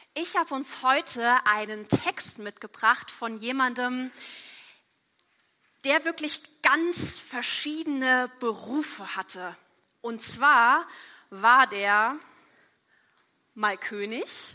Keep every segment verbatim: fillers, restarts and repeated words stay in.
Ich habe uns heute einen Text mitgebracht von jemandem, der wirklich ganz verschiedene Berufe hatte. Und zwar war der mal König,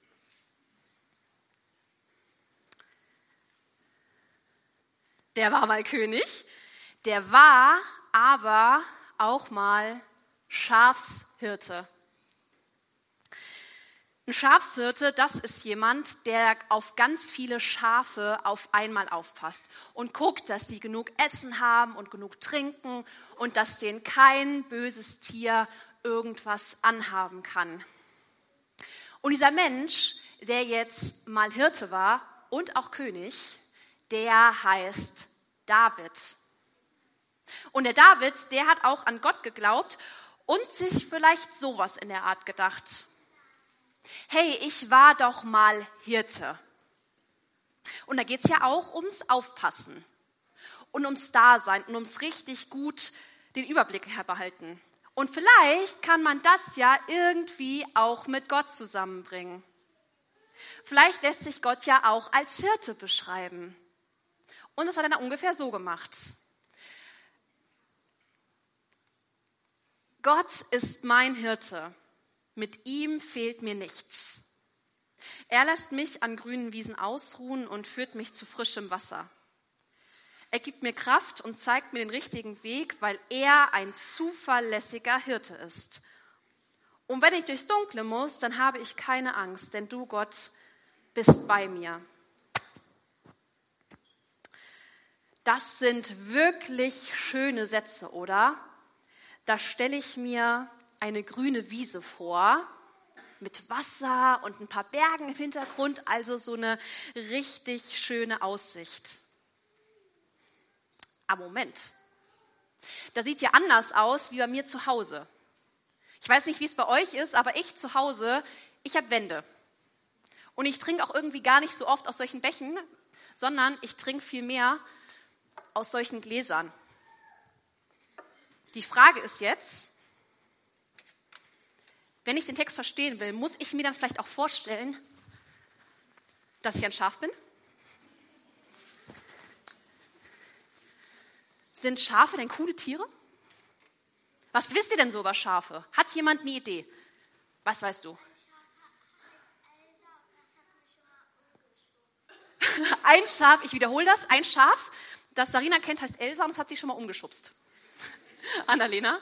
der war mal König, der war aber auch mal Schafshirte. Ein Schafshirte, das ist jemand, der auf ganz viele Schafe auf einmal aufpasst und guckt, dass sie genug Essen haben und genug trinken und dass denen kein böses Tier irgendwas anhaben kann. Und dieser Mensch, der jetzt mal Hirte war und auch König, der heißt David. Und der David, der hat auch an Gott geglaubt und sich vielleicht sowas in der Art gedacht: Hey, ich war doch mal Hirte. Und da geht es ja auch ums Aufpassen und ums Dasein und ums richtig gut den Überblick behalten. Und vielleicht kann man das ja irgendwie auch mit Gott zusammenbringen. Vielleicht lässt sich Gott ja auch als Hirte beschreiben. Und das hat er dann ungefähr so gemacht. Gott ist mein Hirte. Mit ihm fehlt mir nichts. Er lässt mich an grünen Wiesen ausruhen und führt mich zu frischem Wasser. Er gibt mir Kraft und zeigt mir den richtigen Weg, weil er ein zuverlässiger Hirte ist. Und wenn ich durchs Dunkle muss, dann habe ich keine Angst, denn du, Gott, bist bei mir. Das sind wirklich schöne Sätze, oder? Da stelle ich mir eine grüne Wiese vor, mit Wasser und ein paar Bergen im Hintergrund, also so eine richtig schöne Aussicht. Aber Moment, das sieht ja anders aus wie bei mir zu Hause. Ich weiß nicht, wie es bei euch ist, aber ich zu Hause, ich habe Wände. Und ich trinke auch irgendwie gar nicht so oft aus solchen Bechen, sondern ich trinke viel mehr aus solchen Gläsern. Die Frage ist jetzt: Wenn ich den Text verstehen will, muss ich mir dann vielleicht auch vorstellen, dass ich ein Schaf bin? Sind Schafe denn coole Tiere? Was wisst ihr denn so über Schafe? Hat jemand eine Idee? Was weißt du? Ein Schaf, ich wiederhole das, ein Schaf, das Sarina kennt, heißt Elsa und das hat sie schon mal umgeschubst. Annalena?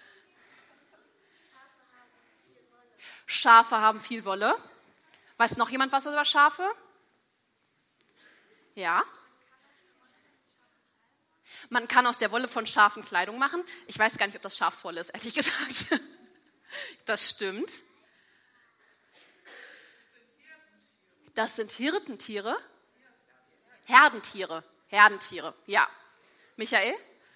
Schafe haben viel Wolle. Weiß noch jemand was über Schafe? Ja. Man kann aus der Wolle von Schafen Kleidung machen. Ich weiß gar nicht, ob das Schafswolle ist, ehrlich gesagt. Das stimmt. Das sind Hirtentiere. Herdentiere. Herdentiere, ja. Michael?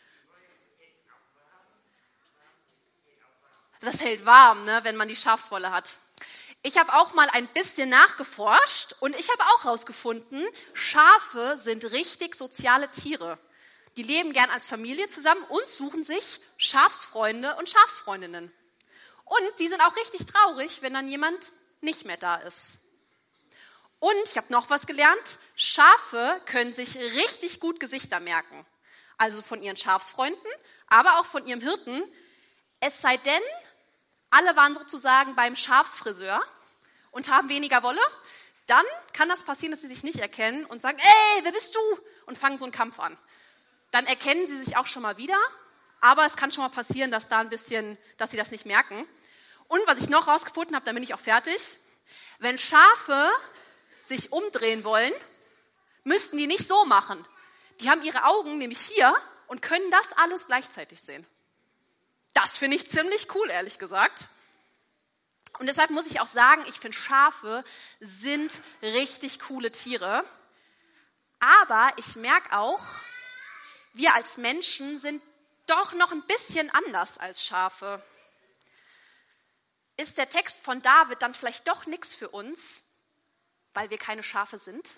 Das hält warm, ne, wenn man die Schafswolle hat. Ich habe auch mal ein bisschen nachgeforscht und ich habe auch herausgefunden, Schafe sind richtig soziale Tiere. Die leben gern als Familie zusammen und suchen sich Schafsfreunde und Schafsfreundinnen. Und die sind auch richtig traurig, wenn dann jemand nicht mehr da ist. Und ich habe noch was gelernt, Schafe können sich richtig gut Gesichter merken. Also von ihren Schafsfreunden, aber auch von ihrem Hirten. Es sei denn, alle waren sozusagen beim Schafsfriseur und haben weniger Wolle, dann kann das passieren, dass sie sich nicht erkennen und sagen: Ey, wer bist du? Und fangen so einen Kampf an. Dann erkennen sie sich auch schon mal wieder, aber es kann schon mal passieren, dass da ein bisschen, dass sie das nicht merken. Und was ich noch rausgefunden habe, dann bin ich auch fertig: Wenn Schafe sich umdrehen wollen, müssten die nicht so machen. Die haben ihre Augen nämlich hier und können das alles gleichzeitig sehen. Das finde ich ziemlich cool, ehrlich gesagt. Und deshalb muss ich auch sagen, ich finde, Schafe sind richtig coole Tiere. Aber ich merke auch, wir als Menschen sind doch noch ein bisschen anders als Schafe. Ist der Text von David dann vielleicht doch nichts für uns, weil wir keine Schafe sind?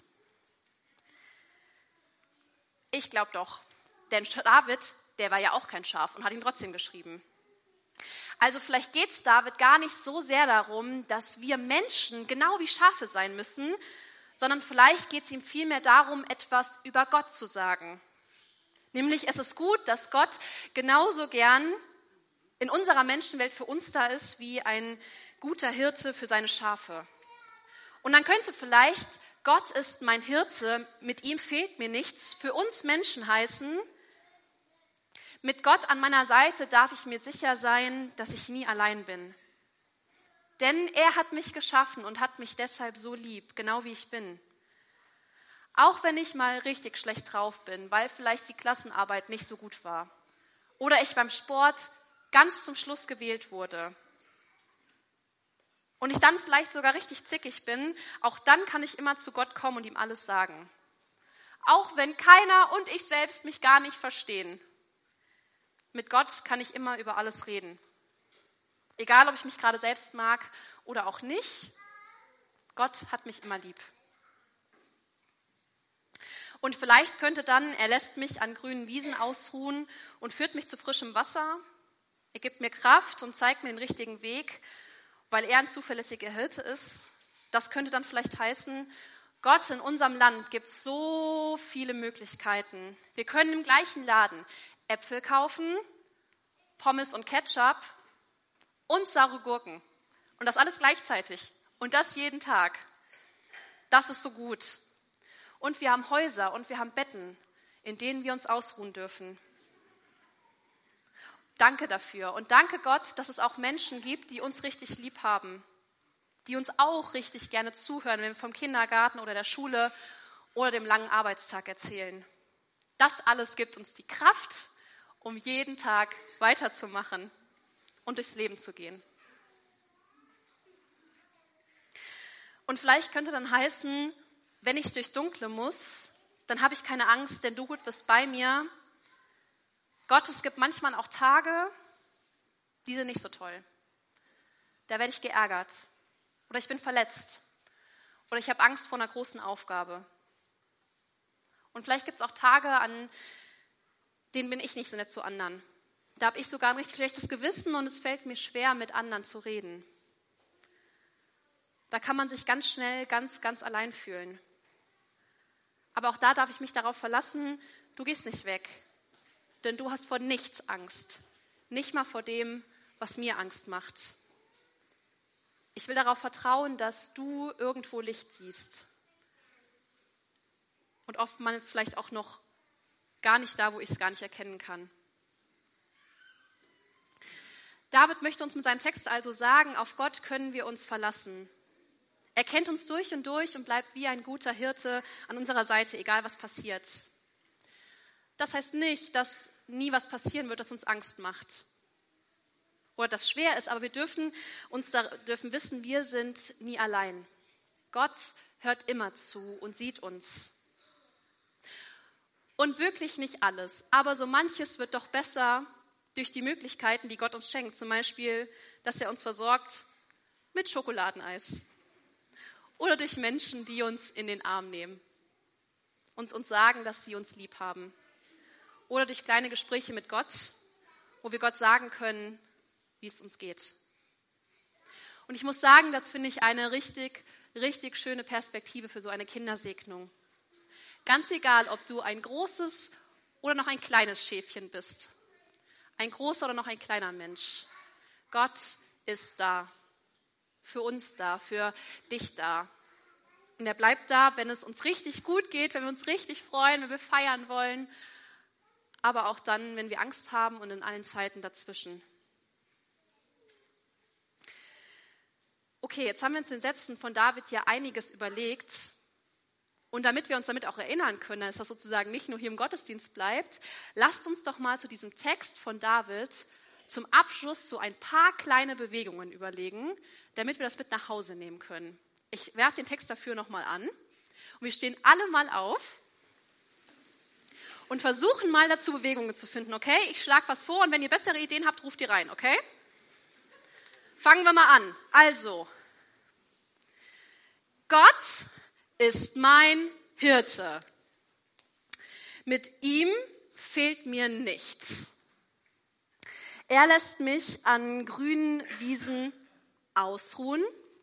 Ich glaube doch, denn David, der war ja auch kein Schaf und hat ihn trotzdem geschrieben. Also vielleicht geht es David gar nicht so sehr darum, dass wir Menschen genau wie Schafe sein müssen, sondern vielleicht geht es ihm vielmehr darum, etwas über Gott zu sagen. Nämlich, es ist gut, dass Gott genauso gern in unserer Menschenwelt für uns da ist, wie ein guter Hirte für seine Schafe. Und dann könnte vielleicht, Gott ist mein Hirte, mit ihm fehlt mir nichts, für uns Menschen heißen, mit Gott an meiner Seite darf ich mir sicher sein, dass ich nie allein bin. Denn er hat mich geschaffen und hat mich deshalb so lieb, genau wie ich bin. Auch wenn ich mal richtig schlecht drauf bin, weil vielleicht die Klassenarbeit nicht so gut war. Oder ich beim Sport ganz zum Schluss gewählt wurde. Und ich dann vielleicht sogar richtig zickig bin, auch dann kann ich immer zu Gott kommen und ihm alles sagen. Auch wenn keiner und ich selbst mich gar nicht verstehen. Mit Gott kann ich immer über alles reden. Egal, ob ich mich gerade selbst mag oder auch nicht, Gott hat mich immer lieb. Und vielleicht könnte dann, er lässt mich an grünen Wiesen ausruhen und führt mich zu frischem Wasser. Er gibt mir Kraft und zeigt mir den richtigen Weg, weil er ein zuverlässiger Hirte ist. Das könnte dann vielleicht heißen, Gott, in unserem Land gibt es so viele Möglichkeiten. Wir können im gleichen Laden Äpfel kaufen, Pommes und Ketchup und saure Gurken. Und das alles gleichzeitig. Und das jeden Tag. Das ist so gut. Und wir haben Häuser und wir haben Betten, in denen wir uns ausruhen dürfen. Danke dafür. Und danke Gott, dass es auch Menschen gibt, die uns richtig lieb haben. Die uns auch richtig gerne zuhören, wenn wir vom Kindergarten oder der Schule oder dem langen Arbeitstag erzählen. Das alles gibt uns die Kraft, um jeden Tag weiterzumachen und durchs Leben zu gehen. Und vielleicht könnte dann heißen, wenn ich durchs Dunkle muss, dann habe ich keine Angst, denn du bist bei mir. Gott, es gibt manchmal auch Tage, die sind nicht so toll. Da werde ich geärgert oder ich bin verletzt oder ich habe Angst vor einer großen Aufgabe. Und vielleicht gibt es auch Tage, an denen bin ich nicht so nett zu anderen. Da habe ich sogar ein richtig schlechtes Gewissen und es fällt mir schwer, mit anderen zu reden. Da kann man sich ganz schnell ganz, ganz allein fühlen. Aber auch da darf ich mich darauf verlassen, du gehst nicht weg. Denn du hast vor nichts Angst. Nicht mal vor dem, was mir Angst macht. Ich will darauf vertrauen, dass du irgendwo Licht siehst. Und oftmals vielleicht auch noch gar nicht da, wo ich es gar nicht erkennen kann. David möchte uns mit seinem Text also sagen, auf Gott können wir uns verlassen. Er kennt uns durch und durch und bleibt wie ein guter Hirte an unserer Seite, egal was passiert. Das heißt nicht, dass nie was passieren wird, das uns Angst macht oder das schwer ist, aber wir dürfen uns da, dürfen wissen, wir sind nie allein. Gott hört immer zu und sieht uns. Und wirklich nicht alles, aber so manches wird doch besser durch die Möglichkeiten, die Gott uns schenkt. Zum Beispiel, dass er uns versorgt mit Schokoladeneis oder durch Menschen, die uns in den Arm nehmen und uns sagen, dass sie uns lieb haben. Oder durch kleine Gespräche mit Gott, wo wir Gott sagen können, wie es uns geht. Und ich muss sagen, das finde ich eine richtig, richtig schöne Perspektive für so eine Kindersegnung. Ganz egal, ob du ein großes oder noch ein kleines Schäfchen bist. Ein großer oder noch ein kleiner Mensch. Gott ist da. Für uns da, für dich da. Und er bleibt da, wenn es uns richtig gut geht, wenn wir uns richtig freuen, wenn wir feiern wollen. Aber auch dann, wenn wir Angst haben und in allen Zeiten dazwischen. Okay, jetzt haben wir uns in den Sätzen von David ja einiges überlegt. Und damit wir uns damit auch erinnern können, dass das sozusagen nicht nur hier im Gottesdienst bleibt, lasst uns doch mal zu diesem Text von David zum Abschluss so ein paar kleine Bewegungen überlegen, damit wir das mit nach Hause nehmen können. Ich werfe den Text dafür nochmal an. Und wir stehen alle mal auf. Und versuchen mal dazu Bewegungen zu finden, okay? Ich schlage was vor und wenn ihr bessere Ideen habt, ruft ihr rein, okay? Fangen wir mal an. Also, Gott ist mein Hirte. Mit ihm fehlt mir nichts. Er lässt mich an grünen Wiesen ausruhen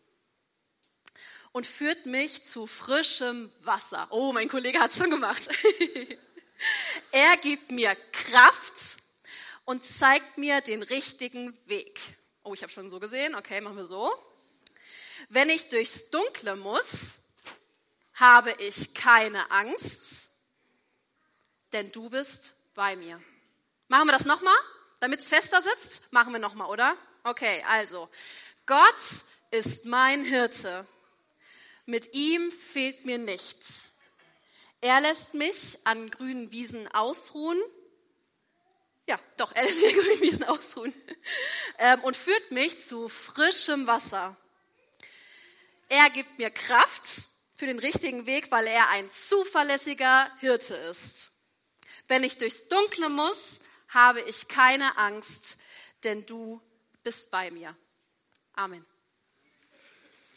und führt mich zu frischem Wasser. Oh, mein Kollege hat es schon gemacht. Er gibt mir Kraft und zeigt mir den richtigen Weg. Oh, ich habe schon so gesehen. Okay, machen wir so. Wenn ich durchs Dunkle muss, habe ich keine Angst, denn du bist bei mir. Machen wir das nochmal, damit es fester sitzt? Machen wir nochmal, oder? Okay, also, Gott ist mein Hirte. Mit ihm fehlt mir nichts. Er lässt mich an grünen Wiesen ausruhen. Ja, doch, er lässt mich an grünen Wiesen ausruhen. Ähm, und führt mich zu frischem Wasser. Er gibt mir Kraft für den richtigen Weg, weil er ein zuverlässiger Hirte ist. Wenn ich durchs Dunkle muss, habe ich keine Angst, denn du bist bei mir. Amen.